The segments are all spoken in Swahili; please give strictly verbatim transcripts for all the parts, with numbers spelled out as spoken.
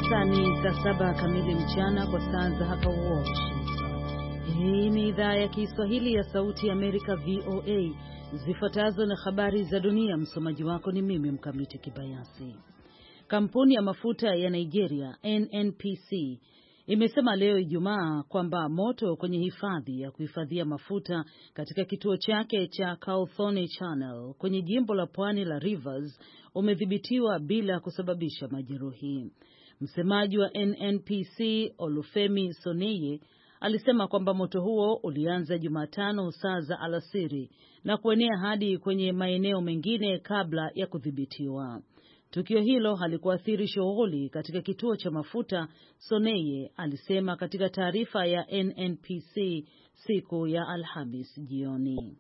sasa ni saa saba kamili mchana kwa saa za hapa Washington. Hii ni idhaa ya Kiswahili ya Sauti ya Amerika, V O A. Zifuatazo na habari za dunia, msomaji wako ni mimi Mkamiti Kibayasi. Kampuni ya mafuta ya Nigeria N N P C imesema leo Ijumaa kwamba moto kwenye hifadhi ya kuhifadhia mafuta katika kituo chake cha Cowthorne Channel kwenye jimbo la Pwani la Rivers umedhibitiwa bila kusababisha majeruhi. Msemaji wa N N P C Olufemi Soneye alisema kwamba moto huo ulianza Jumatano saa za alasiri na kuenea hadi kwenye maeneo mengine kabla ya kudhibitiwa. Tukio hilo halikuathiri shughuli katika kituo cha mafuta, Soneye alisema katika taarifa ya N N P C siku ya Alhamis jioni.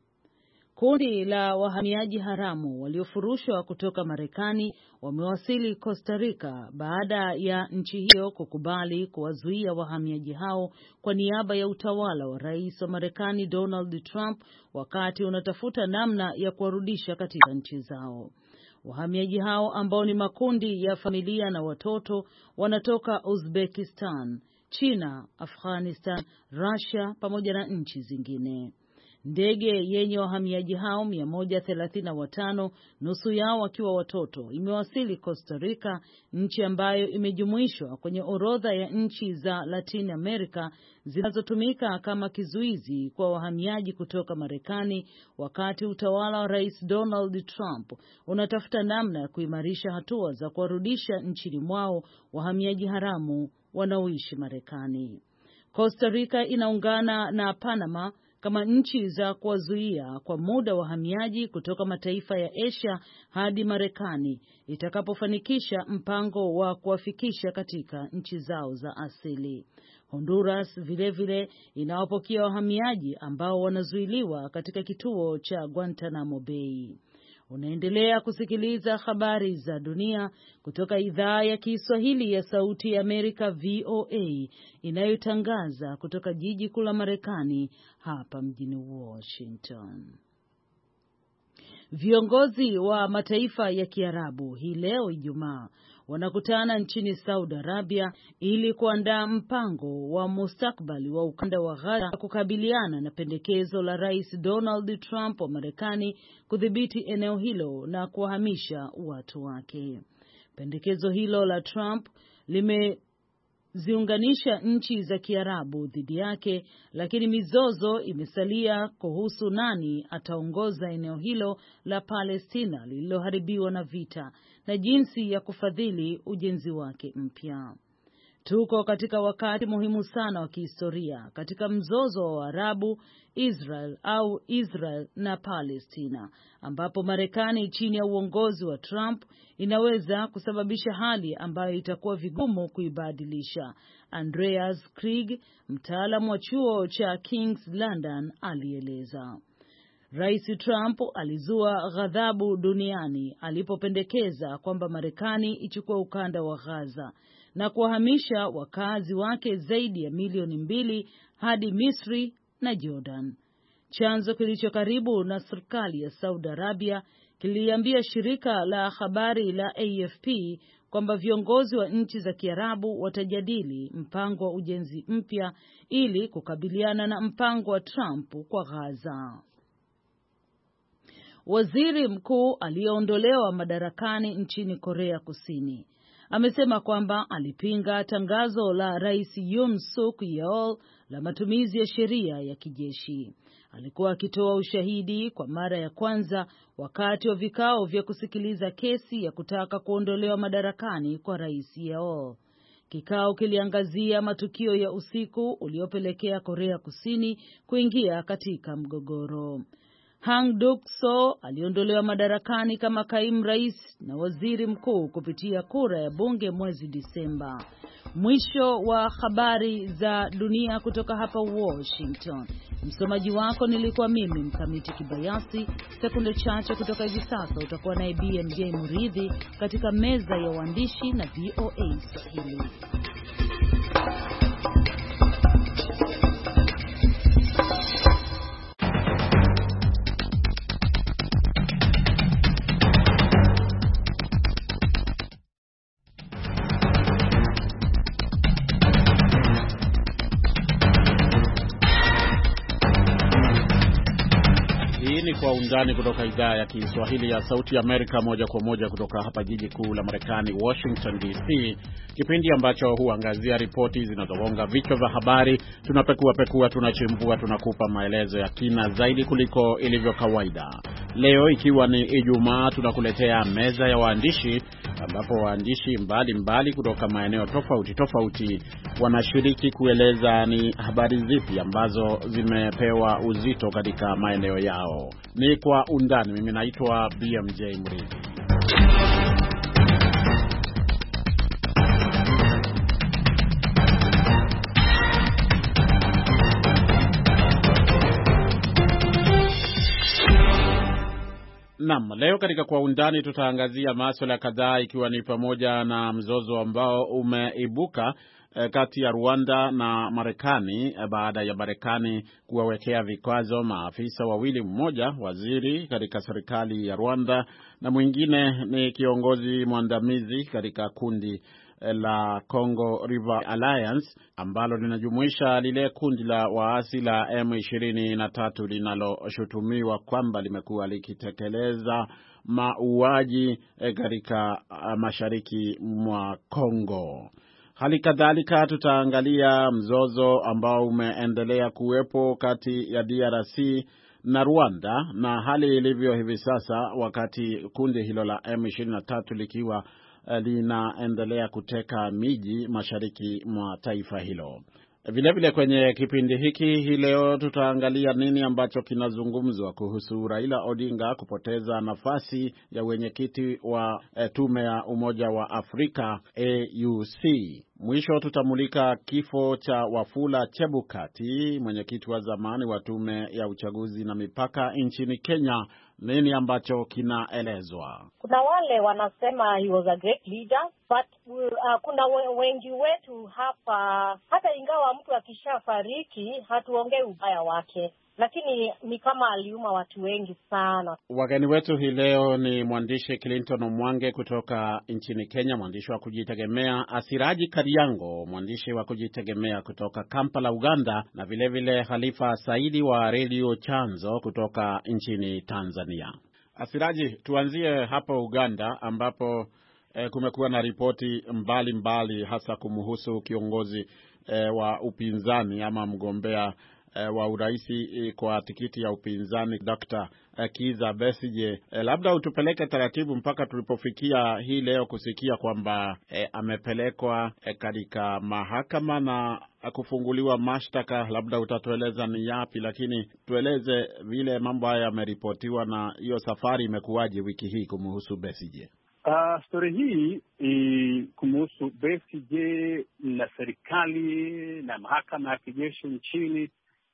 Kundi la wahamiaji haramu waliofurushwa kutoka Marekani wamewasili Costa Rica baada ya nchi hiyo kukubali kuwazuia wahamiaji hao kwa niaba ya utawala wa Rais wa Marekani Donald Trump wakati unatafuta namna ya kuwarudisha katika nchi zao. Wahamiaji hao ambao ni makundi ya familia na watoto wanatoka Uzbekistan, China, Afghanistan, Russia pamoja na nchi zingine. Ndege yenye wahamiaji hao mia moja thelathini na watano, nusu yao wakiwa watoto, imewasili Costa Rica, nchi ambayo imejumuishwa kwenye orodha ya nchi za Latin America zinazotumika kama kizuizi kwa wahamiaji kutoka Marekani, wakati utawala wa Rais Donald Trump unatafuta namna ya kuimarisha hatua za kuwarudisha nchini mwao wahamiaji haramu wanaoishi Marekani. Costa Rica inaungana na Panama kama nchi za kuwazuia kwa muda wahamiaji kutoka mataifa ya Asia hadi Marekani itakapofanikisha mpango wa kuwafikisha katika nchi zao za asili. Honduras vilevile inawapokea wahamiaji ambao wanazuiliwa katika kituo cha Guantanamo Bay. Unaendelea kusikiliza habari za dunia kutoka idhaa ya Kiswahili ya Sauti ya Amerika, V O A, inayotangaza kutoka jiji kuu la Marekani hapa mjini Washington. Viongozi wa mataifa ya Kiarabu hii leo Ijumaa wanakutana nchini Saudi Arabia ili kuandaa mpango wa mustakbali wa ukanda wa Gaza kukabiliana na pendekezo la Rais Donald Trump wa Marekani kudhibiti eneo hilo na kuwahamisha watu wake. Pendekezo hilo la Trump limeziunganisha nchi za Kiarabu dhidi yake, lakini mizozo imesalia kuhusu nani ataongoza eneo hilo la Palestina lililoharibiwa na vita na jinsi ya kufadhili ujenzi wake mpya. Tuko katika wakati muhimu sana wa kihistoria katika mzozo wa Waarabu, Israel au Israel na Palestina, ambapo Marekani chini ya uongozi wa Trump inaweza kusababisha hali ambayo itakuwa vigumu kuibadilisha. Andreas Krieg, mtaalamu wa chuo cha King's London, alieleza. Rais Trump alizua ghadhabu duniani alipopendekeza kwamba Marekani ichukue ukanda wa Gaza na kuwahamisha wakazi wake zaidi ya milioni mbili hadi Misri na Jordan. Chanzo kilicho karibu na serikali ya Saudi Arabia kiliambia shirika la habari la A F P kwamba viongozi wa nchi za Kiarabu watajadili mpango wa ujenzi mpya ili kukabiliana na mpango wa Trump kwa Gaza. Waziri mkuu aliyeondolewa madarakani nchini Korea Kusini amesema kwamba alipinga tangazo la Rais Yoon Suk Yeol la matumizi ya sheria ya kijeshi. Alikuwa akitoa ushahidi kwa mara ya kwanza wakati wa vikao vya kusikiliza kesi ya kutaka kuondolewa madarakani kwa Rais Yeol. Kikao kiliangazia matukio ya usiku uliopelekea Korea Kusini kuingia katika mgogoro. Hang Duk-so aliondolewa madarakani kama kaimu rais na waziri mkuu kupitia kura ya bunge mwezi Disemba. Mwisho wa habari za dunia kutoka hapa Washington. Msomaji wako nilikuwa mimi Mkamiti Kibayasi. Sekunde chache kutoka hivi sasa utakuwa naye B M J Muridhi katika meza ya waandishi na V O A Swahili. Kwa Undani kutoka idhaa ya Kiswahili ya Sauti ya Amerika, moja kwa moja kutoka hapa jiji kuu la Marekani, Washington D C, kipindi ambacho huangazia ripoti zinazogonga vichwa vya habari. Tunapekua pekua, tunachimbua, tunakupa maelezo ya kina zaidi kuliko ilivyo kawaida. Leo ikiwa ni Ijumaa, tunakuletea meza ya waandishi, ambapo waandishi mbali mbali kutoka maeneo tofauti tofauti wanashiriki kueleza ni habari zipi ambazo zimepewa uzito katika maeneo yao. Ni Kwa Undani. Mimi naitwa B M J Mridhi. Naam, leo katika Kwa Undani tutaangazia masuala kadhaa, ikiwa ni pamoja na mzozo ambao umeibuka eh, kati ya Rwanda na Marekani eh, baada ya Marekani kuwawekea vikwazo maafisa wawili, mmoja waziri katika serikali ya Rwanda na mwingine ni kiongozi mwandamizi katika kundi la Congo River Alliance ambalo linajumuisha lile kundi la waasi la M ishirini na tatu linaloshutumiwa kwamba limekuwa likitekeleza mauaji katika mashariki mwa Kongo. Hali kadhalika tutaangalia mzozo ambao umeendelea kuwepo kati ya D R C na Rwanda na hali ilivyo hivi sasa, wakati kundi hilo la M ishirini na tatu likiwa linaendelea kuteka miji mashariki mwa taifa hilo. Vile vile kwenye kipindi hiki hii leo tutaangalia nini ambacho kinazungumzwa kuhusu Raila Odinga kupoteza nafasi ya wenyekiti wa e, tume ya Umoja wa Afrika A U C. Mwisho tutamulika kifo cha Wafula Chebukati, mwenyekiti wa zamani wa tume ya uchaguzi na mipaka nchini Kenya. Nini ambacho kinaelezwa? Kuna wale wanasema he was a great leader, but uh, kuna wengi wetu hapa, hata ingawa mtu akishafariki hatuongei ubaya wake, lakini ni kama aliuma watu wengi sana. Wageni wetu hii leo ni mwandishi Clinton Mwange kutoka nchini Kenya, mwandishi wa kujitegemea, Asiraji Kariango, mwandishi wa kujitegemea kutoka Kampala, Uganda, na vile vile Khalifa Saidi wa Radio Chanzo kutoka nchini Tanzania. Asiraji, tuanzie hapo Uganda ambapo eh, kumekuwa na ripoti mbali mbali hasa kumhusu kiongozi eh, wa upinzani ama mgombea wa uraisi kwa tikiti ya upinzani Doctor Kizza Besigye. E, labda utupeleke taratibu mpaka tulipofikia hii leo kusikia kwamba e, amepelekwa e, katika mahakama na kufunguliwa mashtaka. Labda utatueleza ni yapi, lakini tueleze vile mambo haya yameripotiwa na hiyo safari imekuwaje wiki hii kumhusu Besigye. Uh, story hii i, kumhusu Besigye na serikali na mahakama ya kijeshi nchini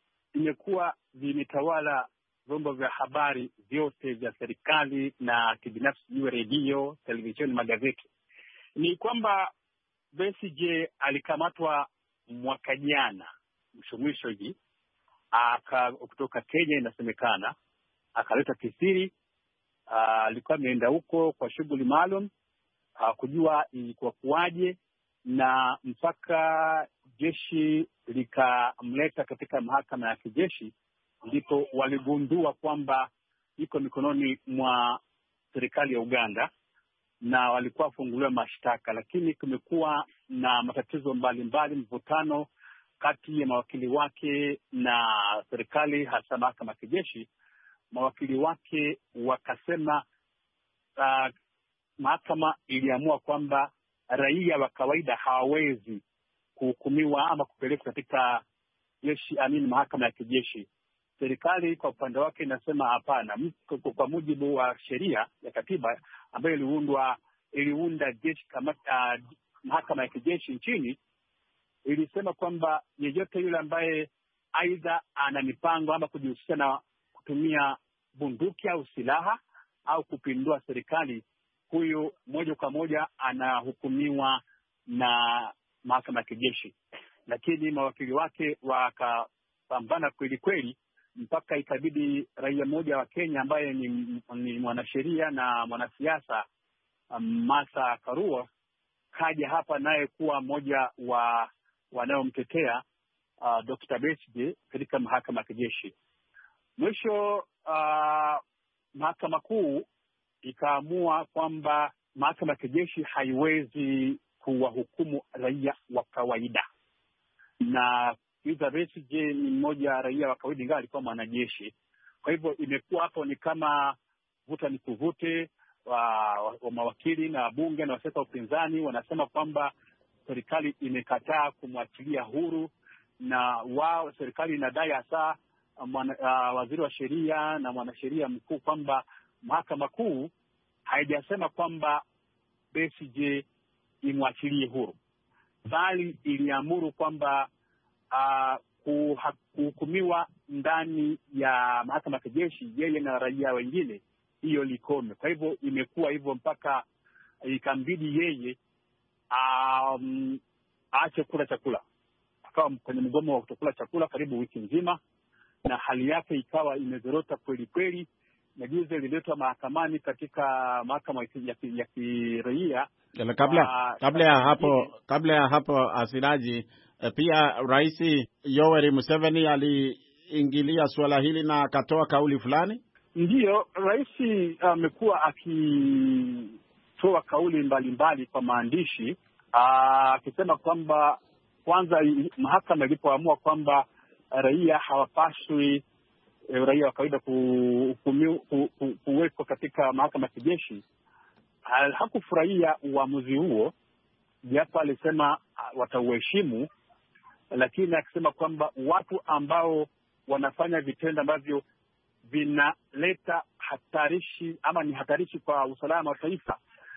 imekuwa vimetawala vyombo vya habari vyote vya serikali na kibinafsi, iwe redio, televisheni, magazeti. Ni kwamba Besigye alikamatwa mwaka jana mwisho mwisho hivi aka kutoka Kenya, inasemekana akaletwa kisiri. Alikuwa ameenda huko kwa shughuli maalum, kujua ilikuwa kuaje, na mpaka jeshi likamleta katika mahakama ya kijeshi ndipo waligundua kwamba iko mikononi mwa serikali ya Uganda na walikuwa wafunguliwa mashtaka. Lakini kumekuwa na matatizo mbalimbali, mvutano kati ya mawakili wake na serikali, hasa mahakama ya kijeshi. Mawakili wake wakasema uh, mahakama iliamua kwamba raia wa kawaida hawawezi kuhukumiwa ama kupelekwa katika jeshi amini mahakama ya kijeshi. Serikali kwa upande wake inasema hapana, kwa mujibu wa sheria ya katiba ambayo iliundwa iliunda jeshi kama uh, mahakama ya kijeshi nchini, ilisema kwamba yeyote yule ambaye aidha ana mipango ama kujihusisha na kutumia bunduki au silaha au kupindua serikali, huyu moja kwa moja anahukumiwa na mahakama ya kijeshi. Lakini mawakili wake wakapambana kweli kweli mpaka ikabidi raia mmoja wa Kenya ambaye ni, ni mwanasheria na mwanasiasa, Martha Karua, kaja hapa naye kuwa mmoja wa wanaomtetea uh, Doctor Besigye katika mahakama ya kijeshi. Mwisho uh, mahakama kuu ikaamua kwamba mahakama ya kijeshi haiwezi kuwahukumu raia wa kawaida, na Kizza Besigye ni mmoja wa raia wa kawaida ingawa alikuwa mwanajeshi. Kwa hivyo imekuwa hapo ni kama vuta ni kuvute wa, wa, wa mawakili na wabunge na waseka upinzani wanasema kwamba serikali imekataa kumwachilia huru, na wao serikali inadai hasa uh, waziri wa sheria na mwanasheria mkuu kwamba mahakama kuu haijasema kwamba Besigye imwachilie huru, bali iliamuru kwamba uh, kuhukumiwa ndani ya mahakama ya kijeshi yeye na raia wengine hiyo likome. Kwa hivyo imekuwa hivyo mpaka ikambidi yeye um, aache kula chakula, akawa kwenye mgomo wa kutokula chakula karibu wiki nzima, na hali yake ikawa imezorota kweli kweli. Na juzi ililetwa mahakamani katika mahakama ya kiraia. Kabla kabla ya hapo kabla ya hapo Asiraji, pia Rais Yoweri Museveni aliingilia suala hili na akatoa kauli fulani. Ndiyo, rais amekuwa uh, akitoa kauli mbalimbali mbali kwa maandishi akisema uh, kwamba kwanza mahakama ilipoamua kwamba raia hawapaswi raia wa kawaida kuwekwa katika mahakama ya kijeshi, hakufurahia uamuzi huo, japo alisema watauheshimu, lakini akisema kwamba watu ambao wanafanya vitendo ambavyo vinaleta hatarishi ama ni hatarishi kwa usalama wa taifa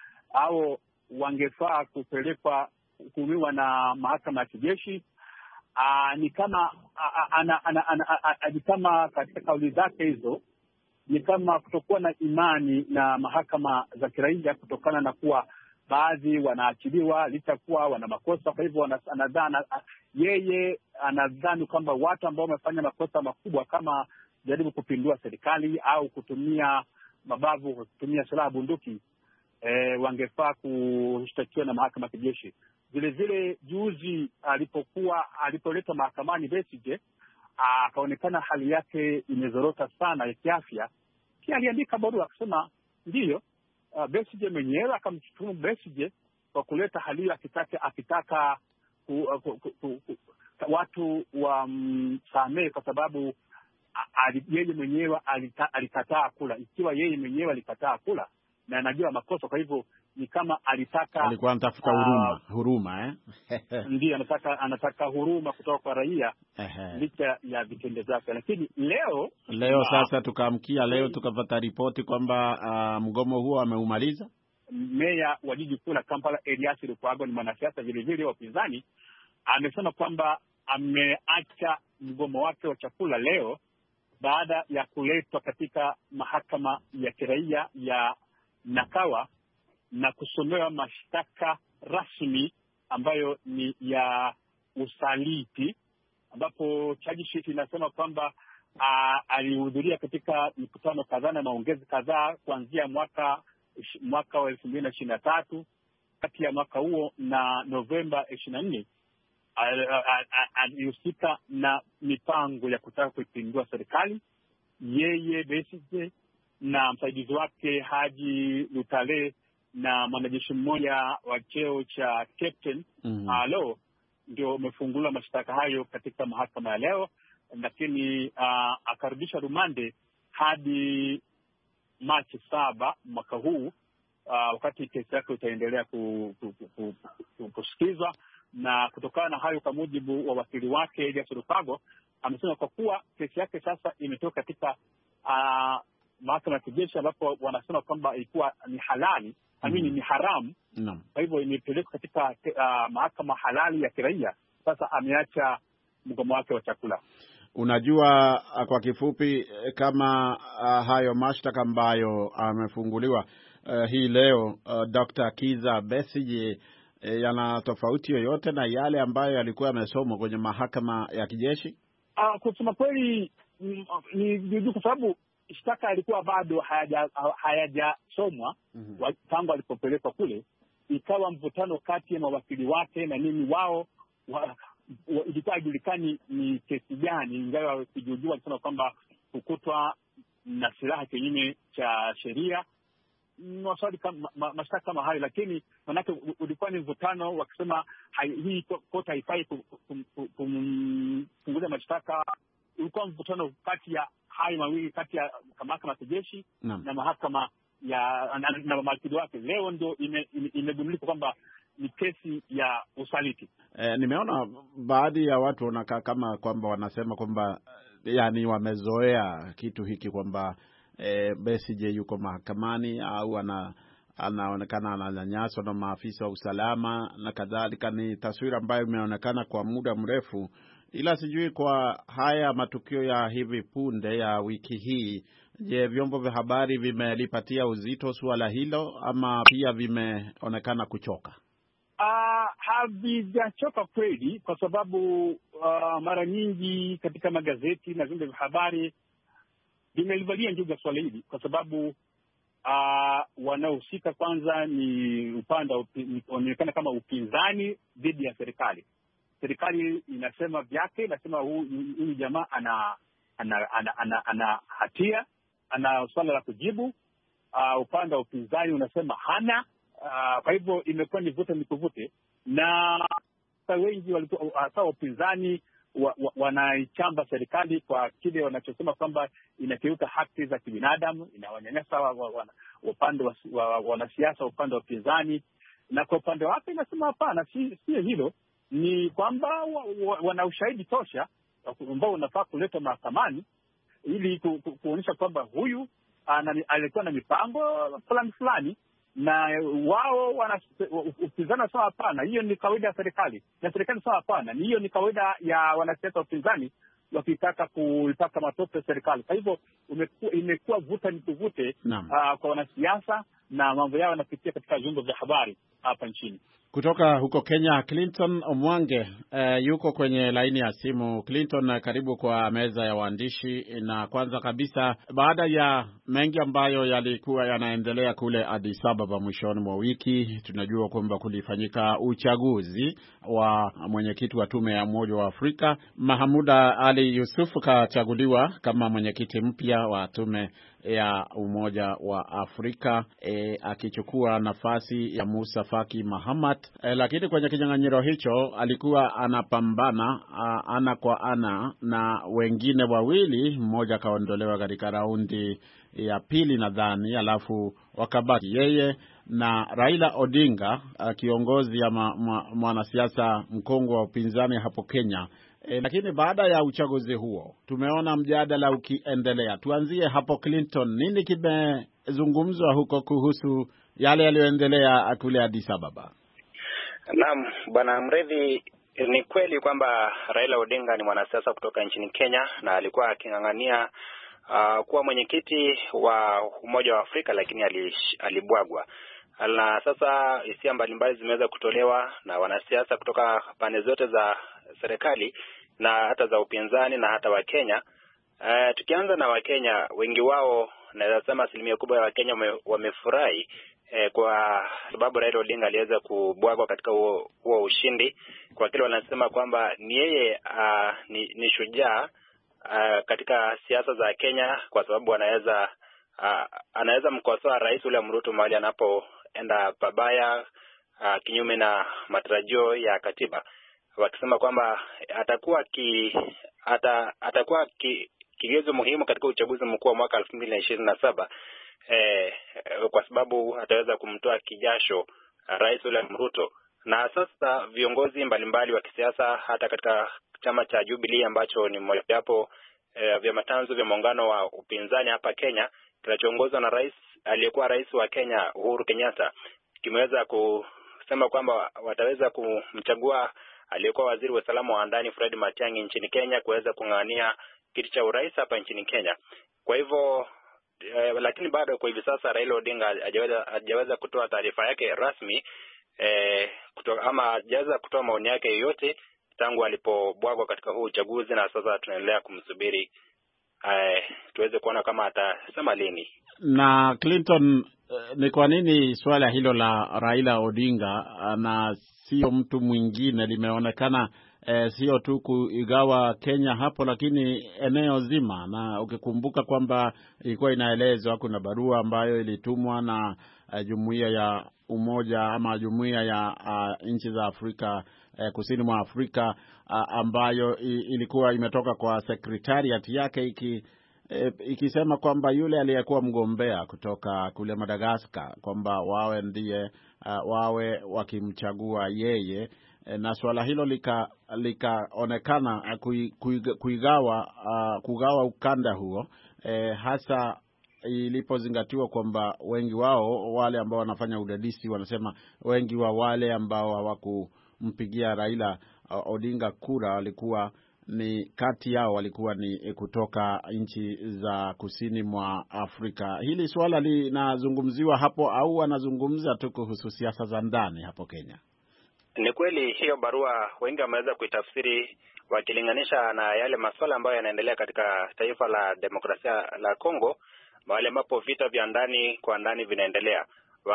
au wangefaa kupelekwa kuhukumiwa na mahakama ya kijeshi. Aa, ni kama ana, ana, ana, ana, ni kama katika kauli zake hizo ni kama kutokuwa na imani na mahakama za kiraia kutokana na kuwa baadhi wanaachiliwa licha kuwa wana makosa. Kwa hivyo anadhani yeye anadhani kwamba watu ambao wamefanya makosa makubwa kama jaribu kupindua serikali au kutumia mabavu, kutumia silaha bunduki, e, wangefaa kushtakiwa na mahakama ya kijeshi. Vile vile juzi alipokuwa alipoleta mahakamani Besigye, akaonekana hali yake imezorota sana ya kiafya. Pia aliandika barua akisema ndiyo, uh, Besigye mwenyewe akamshutumu Besigye kwa kuleta hali hiyo, akitaka akitaka ku, uh, ku, ku, ku, ku, watu wamsamehe kwa sababu uh, yeye mwenyewe alita, alikataa kula. Ikiwa yeye mwenyewe alikataa kula na anajua makosa, kwa hivyo ni kama alitaka alikuwa anatafuta huruma uh, huruma eh ndio anataka anataka huruma kutoka kwa raia licha ya vitendo vyake. Lakini leo leo uh, sasa tukaamkia leo tukapata ripoti kwamba uh, mgomo huo ameumaliza. Meya wa jiji kuu la Kampala Erias Lukwago, ni mwanasiasa vile vile wa upinzani, amesema kwamba ameacha mgomo wake wa chakula leo baada ya kuletwa katika mahakama ya kiraia ya Nakawa na kusomewa mashtaka rasmi ambayo ni ya usaliti, ambapo charge sheet inasema kwamba alihudhuria katika mikutano kadhaa na maongezi kadhaa kuanzia mwaka mwaka wa elfu mbili na ishirini na tatu. Kati ya mwaka huo na Novemba ishirini na nne alihusika na mipango ya kutaka kuipindua serikali. Yeye Besigye na msaidizi wake Haji Lutale na mwanajeshi mmoja wa cheo cha captain mm -hmm. Alo ndio umefunguliwa mashtaka hayo katika mahakama ya leo, lakini uh, akarudisha rumande hadi Machi saba mwaka huu, uh, wakati kesi yake itaendelea kusikizwa. Na kutokana na hayo, kwa mujibu wa wakili wake Elias Lukwago, amesema kwa kuwa kesi yake sasa imetoka katika uh, mahakama ya kijeshi ambapo wanasema kwamba ilikuwa ni halali amini mm. ni haramu no. Kwa hivyo imepelekwa katika uh, mahakama halali ya kiraia. Sasa ameacha mgomo wake wa chakula. Unajua, kwa kifupi, kama uh, hayo mashtaka ambayo amefunguliwa uh, hii leo uh, Doctor Kizza Besigye uh, yana tofauti yoyote na yale ambayo yalikuwa yamesomwa kwenye mahakama ya kijeshi? Uh, kusema kweli ni ni kwa sababu shtaka ilikuwa bado hayajasomwa hayaja mm -hmm. tangu alipopelekwa kule, ikawa mvutano kati ya mawakili wake na nini wao wa, wa, ilikuwa haijulikani ni kesi gani, ingawa kijujua alisema kwamba kukutwa na silaha kinyume cha sheria, maswali kama ma, mashtaka kama hayo. Lakini manake ulikuwa ni mvutano wakisema hii kota haifai kupunguza mashtaka. Ulikuwa mvutano kati ya hayo mawili, kati ya mahakama ya kijeshi na, na mahakama ya na, na mawakili wake. Leo ndio imegundulika ime kwamba ni kesi ya usaliti. Eh, nimeona baadhi ya watu wanakaa kama kwamba wanasema kwamba yani wamezoea kitu hiki kwamba eh, Besigye yuko mahakamani au ana anaonekana ananyanyaswa na maafisa wa usalama na kadhalika. Ni taswira ambayo imeonekana kwa muda mrefu, ila sijui kwa haya matukio ya hivi punde ya wiki hii, je, vyombo vya habari vimelipatia uzito suala hilo ama pia vimeonekana kuchoka? Uh, havijachoka kweli, kwa sababu uh, mara nyingi katika magazeti na vyombo vya habari vimelivalia njuga swala hili, kwa sababu uh, wanaohusika kwanza ni upande unaonekana kama upinzani dhidi ya serikali. Serikali inasema vyake, inasema huyu jamaa ana ana, ana, ana ana hatia, ana swala la kujibu. Uh, upande wa upinzani unasema hana. Uh, kwa hivyo imekuwa ni vuta ni kuvute, na wengi walikuwa hasa upinzani wa, wa, wanaichamba serikali kwa kile wanachosema kwamba inakiuka haki za kibinadamu, inawanyanyasa upande wa, wa, wa, wanasiasa upande wa upinzani. Na kwa upande wake inasema hapana, si sio hilo, ni kwamba wa, wa, wana ushahidi tosha ambao unafaa kuletwa mahakamani ili ku, ku, kuonyesha kwamba huyu ana, alikuwa na mipango fulani fulani, na wao wana upinzani wanasema hapana, hiyo ni kawaida ya serikali, na serikali inasema hapana, ni hiyo ni kawaida ya wanasiasa upinzani wakitaka kuipaka matope serikali. Kwa hivyo imekuwa vuta ni kuvute uh, kwa wanasiasa, na mambo yao yanapitia katika vyombo vya habari hapa nchini. Kutoka huko Kenya, Clinton Omwange uh, yuko kwenye laini ya simu. Clinton, karibu kwa meza ya waandishi. Na kwanza kabisa, baada ya mengi ambayo yalikuwa yanaendelea kule Addis Ababa mwishoni mwa wiki, tunajua kwamba kulifanyika uchaguzi wa mwenyekiti wa tume ya Umoja wa Afrika. Mahamuda Ali Yusuf kachaguliwa kama mwenyekiti mpya wa tume ya Umoja wa Afrika, e, akichukua nafasi ya Musa Faki Mahamat. E, lakini kwenye kinyang'anyiro hicho alikuwa anapambana a, ana kwa ana na wengine wawili. Mmoja kaondolewa katika raundi ya pili nadhani, alafu wakabaki yeye na Raila Odinga, kiongozi ya mwanasiasa mkongwe wa upinzani hapo Kenya. E, lakini baada ya uchaguzi huo tumeona mjadala ukiendelea. Tuanzie hapo Clinton, nini kimezungumzwa huko kuhusu yale yaliyoendelea kule Addis Ababa? Naam, Bwana Mredhi, ni kweli kwamba Raila Odinga ni mwanasiasa kutoka nchini Kenya na alikuwa aking'ang'ania uh, kuwa mwenyekiti wa Umoja wa Afrika, lakini alibwagwa. Na sasa hisia mbalimbali zimeweza kutolewa na wanasiasa kutoka pande zote za serikali na hata za upinzani na hata wa Kenya. Uh, tukianza na wa Kenya, wengi wao naweza sema asilimia kubwa ya wa Kenya wamefurahi eh, kwa sababu Raila Odinga aliweza kubwagwa katika huo, huo ushindi, kwa kile wanasema kwamba ni yeye uh, ni, ni shujaa uh, katika siasa za Kenya, kwa sababu anaweza uh, anaweza mkosoa Rais William Ruto mahali anapoenda pabaya uh, kinyume na matarajio ya katiba, wakisema kwamba atakuwa ki ata, atakuwa ki, kigezo muhimu katika uchaguzi mkuu wa mwaka elfu mbili na ishirini na saba eh, kwa sababu ataweza kumtoa kijasho Rais William Ruto. Na sasa viongozi mbalimbali wa kisiasa hata katika chama cha Jubilee ambacho ni mojawapo eh, vya matanzu vya muungano wa upinzani hapa Kenya, kinachoongozwa na rais aliyekuwa rais wa Kenya Uhuru Kenyatta, kimeweza kusema kwamba wataweza kumchagua aliyekuwa waziri wa usalama wa ndani Fred Matiang'i nchini Kenya kuweza kung'ania kiti cha urais hapa nchini Kenya. Kwa hivyo eh, lakini bado kwa hivi sasa Raila Odinga hajaweza hajaweza kutoa taarifa yake rasmi eh, kutoa, ama hajaweza kutoa maoni yake yoyote tangu alipobwagwa katika huu uchaguzi, na sasa tunaendelea kumsubiri eh, tuweze kuona kama atasema lini. Na Clinton, eh, ni kwa nini swala hilo la Raila Odinga na sio mtu mwingine limeonekana e, sio tu kuigawa Kenya hapo, lakini eneo zima. Na ukikumbuka kwamba ilikuwa inaelezwa kuna barua ambayo ilitumwa na uh, jumuiya ya umoja ama jumuiya ya uh, nchi za Afrika uh, kusini mwa Afrika uh, ambayo ilikuwa imetoka kwa secretariat yake iki E, ikisema kwamba yule aliyekuwa mgombea kutoka kule Madagascar kwamba wawe ndiye uh, wawe wakimchagua yeye e, na swala hilo lika likaonekana kuigawa uh, kugawa ukanda huo e, hasa ilipozingatiwa kwamba wengi wao wale ambao wanafanya udadisi wanasema wengi wa wale ambao hawakumpigia Raila uh, Odinga kura walikuwa ni kati yao walikuwa ni kutoka nchi za kusini mwa Afrika. Hili swala linazungumziwa hapo au wanazungumza tu kuhusu siasa za ndani hapo Kenya? Ni kweli hiyo barua wengi wameweza kuitafsiri wakilinganisha na yale masuala ambayo yanaendelea katika taifa la demokrasia la Kongo, mahali ambapo vita vya ndani kwa ndani vinaendelea,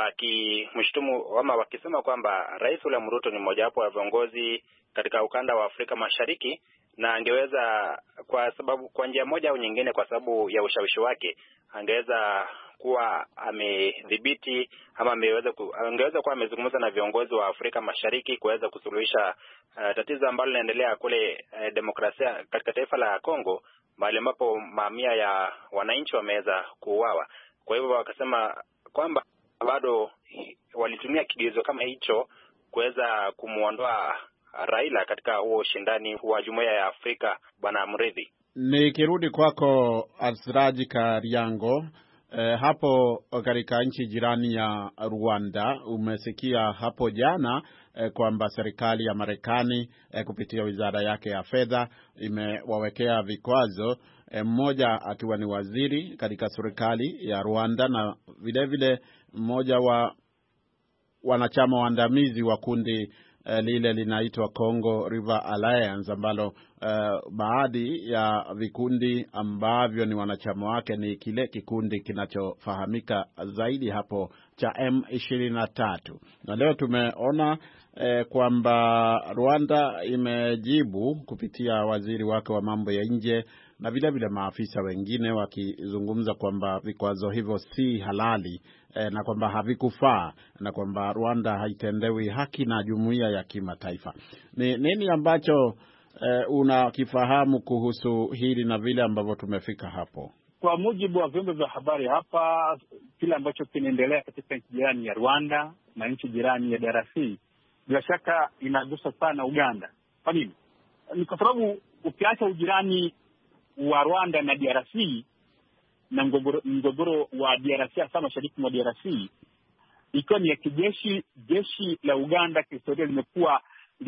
wakimshtumu ama wakisema kwamba Rais William Ruto ni mmojawapo wa viongozi katika ukanda wa Afrika Mashariki na angeweza kwa sababu kwa njia moja au nyingine, kwa sababu ya ushawishi wake, angeweza kuwa amedhibiti ama ameweza ku, angeweza kuwa amezungumza na viongozi wa Afrika Mashariki kuweza kusuluhisha uh, tatizo ambalo linaendelea kule uh, demokrasia katika taifa la Kongo, mahali ambapo mamia ya wananchi wameweza kuuawa. Kwa hivyo wakasema kwamba bado walitumia kigezo kama hicho kuweza kumuondoa Raila katika huo ushindani wa Jumuiya ya Afrika. Bwana Mridhi, nikirudi kwako Asraji Kariango, eh, hapo katika nchi jirani ya Rwanda umesikia hapo jana eh, kwamba serikali ya Marekani eh, kupitia wizara yake ya fedha imewawekea vikwazo, eh, mmoja akiwa ni waziri katika serikali ya Rwanda na vile vile mmoja wa wanachama waandamizi wa kundi Uh, lile linaitwa Congo River Alliance ambalo uh, baadhi ya vikundi ambavyo ni wanachama wake ni kile kikundi kinachofahamika zaidi hapo cha M ishirini na tatu. Na leo tumeona uh, kwamba Rwanda imejibu kupitia waziri wake wa mambo ya nje na vile vile maafisa wengine wakizungumza kwamba vikwazo hivyo si halali eh, na kwamba havikufaa na kwamba Rwanda haitendewi haki na jumuiya ya kimataifa. Ni nini ambacho eh, unakifahamu kuhusu hili na vile ambavyo tumefika hapo? Kwa mujibu wa vyombo vya habari hapa, kile ambacho kinaendelea katika nchi jirani ya Rwanda na nchi jirani ya D R C bila shaka inagusa sana Uganda. Kwa nini? Ni kwa sababu ukiacha ujirani wa Rwanda na D R C na mgogoro, mgogoro wa D R C hasa mashariki mwa D R C ikiwa ni ya kijeshi, jeshi la Uganda kihistoria limekuwa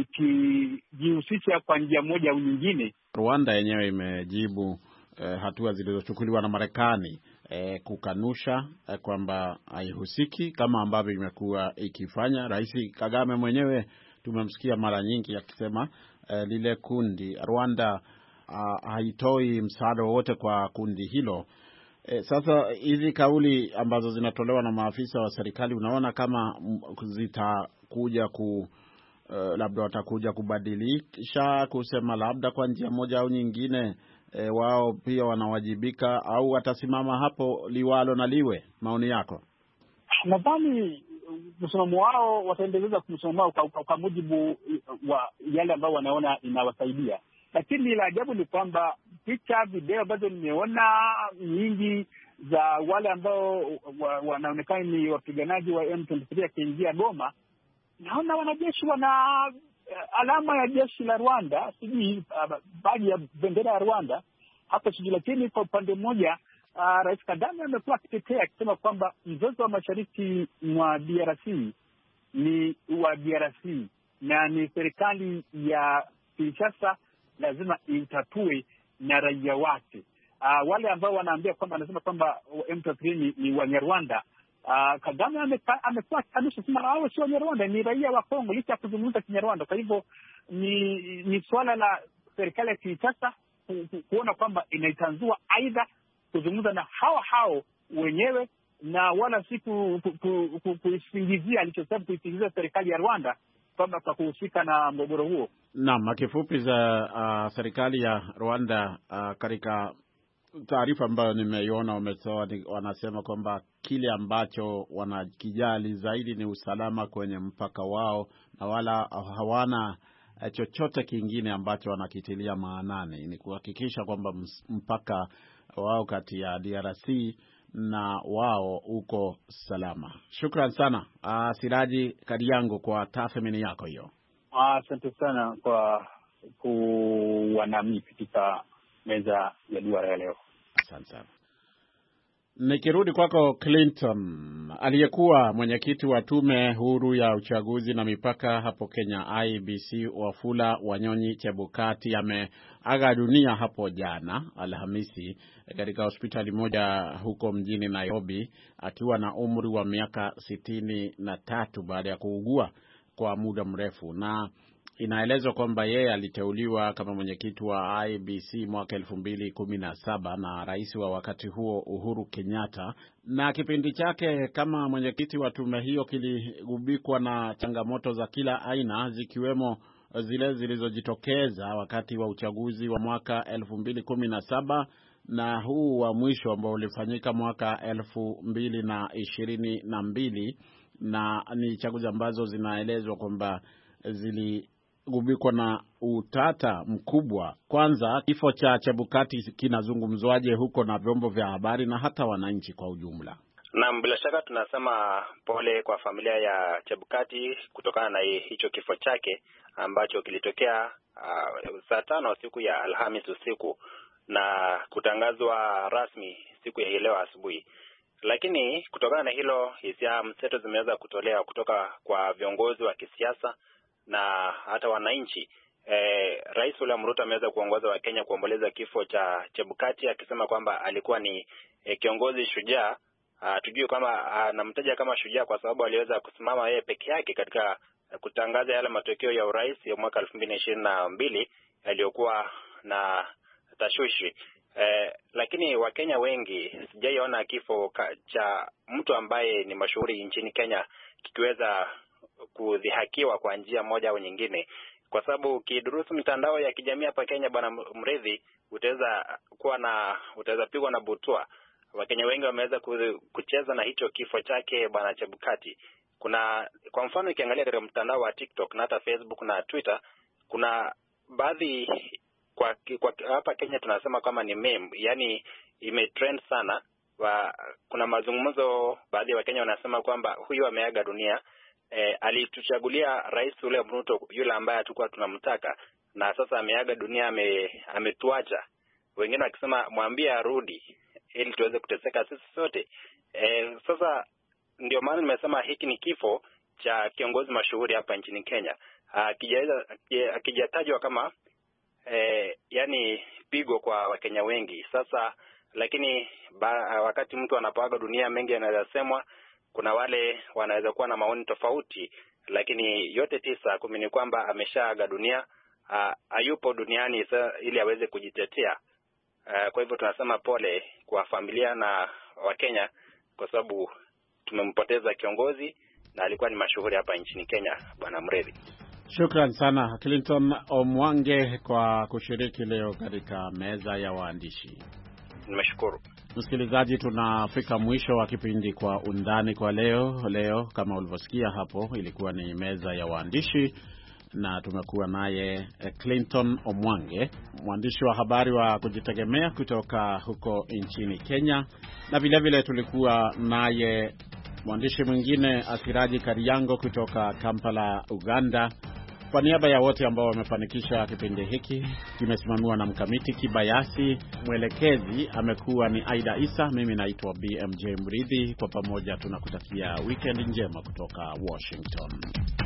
likijihusisha kwa njia moja au nyingine. Rwanda yenyewe imejibu eh, hatua zilizochukuliwa na Marekani eh, kukanusha eh, kwamba haihusiki kama ambavyo imekuwa ikifanya. Rais Kagame mwenyewe tumemsikia mara nyingi akisema eh, lile kundi Rwanda Uh, haitoi msaada wowote kwa kundi hilo. E, sasa hizi kauli ambazo zinatolewa na maafisa wa serikali unaona kama zitakuja ku uh, labda watakuja kubadilisha kusema labda kwa njia moja au nyingine e, wao pia wanawajibika au watasimama hapo liwalo na liwe? Maoni yako? Nadhani msimamo wao wataendeleza kumsimamo wao kwa, kwa, kwa mujibu wa yale ambao wanaona inawasaidia. Lakini la ajabu ni kwamba picha, video ambazo nimeona nyingi za wale ambao wanaonekana wa ni wapiganaji wa M ishirini na tatu akiingia Goma, naona wanajeshi wana uh, alama ya jeshi la Rwanda, sijui uh, baadhi ya bendera ya Rwanda hapo sijui. Lakini kwa upande mmoja uh, Rais Kagame amekuwa akitetea akisema kwamba mzozo wa mashariki mwa D R C ni wa D R C na ni serikali ya Kinshasa lazima itatue na raia wake. Uh, wale ambao wanaambia kwamba anasema kwamba M ishirini na tatu ni, ni Wanyarwanda. Uh, Kagame amekuwa amesema hao sio Wanyarwanda, ni raia wa Kongo licha ya kuzungumza Kinyarwanda. Kwa hivyo ni ni swala la serikali ya Kinshasa ku, ku, kuona kwamba inaitanzua aidha kuzungumza na hao hao wenyewe na wala si kuisingizia alichosema kuisingizia serikali ya Rwanda kwamba kwa kuhusika na mgogoro huo. Naam, kifupi za uh, serikali ya Rwanda uh, katika taarifa ambayo nimeiona wametoa, wanasema kwamba kile ambacho wanakijali zaidi ni usalama kwenye mpaka wao na wala hawana chochote kingine ambacho wanakitilia maanani. Ni kuhakikisha kwamba mpaka wao kati ya D R C na wao uko salama. Shukran sana uh, Siraji Kariango kwa tathmini yako hiyo. Asante uh, sana kwa kuwa nami katika meza ya duara ya leo. Asante sana. Nikirudi kwako Clinton, aliyekuwa mwenyekiti wa tume huru ya uchaguzi na mipaka hapo Kenya I B C Wafula Wanyonyi Chebukati ameaga dunia hapo jana Alhamisi katika hospitali moja huko mjini Nairobi akiwa na umri wa miaka sitini na tatu baada ya kuugua kwa muda mrefu. Na inaelezwa kwamba yeye aliteuliwa kama mwenyekiti wa I B C mwaka elfu mbili kumi na saba na rais wa wakati huo Uhuru Kenyatta, na kipindi chake kama mwenyekiti wa tume hiyo kiligubikwa na changamoto za kila aina, zikiwemo zile zilizojitokeza wakati wa uchaguzi wa mwaka elfu mbili kumi na saba na huu wa mwisho ambao ulifanyika mwaka elfu mbili na ishirini na mbili, na ni chaguzi ambazo zinaelezwa kwamba zili gubikwa na utata mkubwa. Kwanza, kifo cha Chebukati kinazungumzwaje huko na vyombo vya habari na hata wananchi kwa ujumla? Naam, bila shaka tunasema pole kwa familia ya Chebukati kutokana na hicho kifo chake ambacho kilitokea uh, saa tano siku ya Alhamisi usiku na kutangazwa rasmi siku ya leo asubuhi. Lakini kutokana na hilo, hisia mseto zimeweza kutolewa kutoka kwa viongozi wa kisiasa na hata wananchi. Eh, Rais William Ruto ameweza kuongoza wa Kenya kuomboleza kifo cha Chebukati akisema kwamba alikuwa ni eh, kiongozi shujaa. Uh, tujue kama anamtaja uh, kama shujaa kwa sababu aliweza kusimama yeye peke yake katika uh, kutangaza yale matokeo ya urais ya mwaka elfu mbili na ishirini na mbili yaliyokuwa na tashwishi. Eh, lakini Wakenya wengi sijaiona kifo cha mtu ambaye ni mashuhuri nchini Kenya kikiweza kudhihakiwa kwa njia moja au nyingine, kwa sababu kidurusu mitandao ya kijamii hapa Kenya, bwana Mredhi, utaweza kuwa na utaweza pigwa na butua. Wakenya wengi wameweza kucheza na hicho kifo chake bwana Chebukati. Kuna kwa mfano ikiangalia katika mtandao wa TikTok na hata Facebook na Twitter, kuna baadhi kwa, kwa hapa Kenya tunasema kama ni meme, yani imetrend sana. Wa, kuna mazungumzo, baadhi ya Wakenya wanasema kwamba huyu ameaga dunia. E, alituchagulia Rais William Ruto, yule ambaye hatakuwa tunamtaka, na sasa ameaga dunia, ame, ametuacha. Wengine wakisema mwambie arudi ili tuweze kuteseka sisi sote. E, sasa ndio maana nimesema hiki ni kifo cha kiongozi mashuhuri hapa nchini Kenya. Akijaweza akijatajwa kama e, yani pigo kwa Wakenya wengi. Sasa lakini ba, wakati mtu anapoaga dunia mengi yanaweza semwa. Kuna wale wanaweza kuwa na maoni tofauti, lakini yote tisa kumi ni kwamba ameshaaga dunia, uh, hayupo duniani ili aweze kujitetea. Uh, kwa hivyo tunasema pole kwa familia na Wakenya kwa sababu tumempoteza kiongozi na alikuwa ni mashuhuri hapa nchini Kenya, bwana Mredhi. Shukran sana Clinton Omwange kwa kushiriki leo katika meza ya waandishi. Nimeshukuru. Msikilizaji, tunafika mwisho wa kipindi Kwa Undani kwa leo. Leo kama ulivyosikia hapo, ilikuwa ni meza ya waandishi na tumekuwa naye Clinton Omwange, mwandishi wa habari wa kujitegemea kutoka huko nchini Kenya, na vile vile tulikuwa naye mwandishi mwingine Asiraji Kariango kutoka Kampala, Uganda. Kwa niaba ya wote ambao wamefanikisha kipindi hiki, kimesimamiwa na Mkamiti Kibayasi, mwelekezi amekuwa ni Aida Isa, mimi naitwa B M J Mridhi. Kwa pamoja tunakutakia weekend njema kutoka Washington.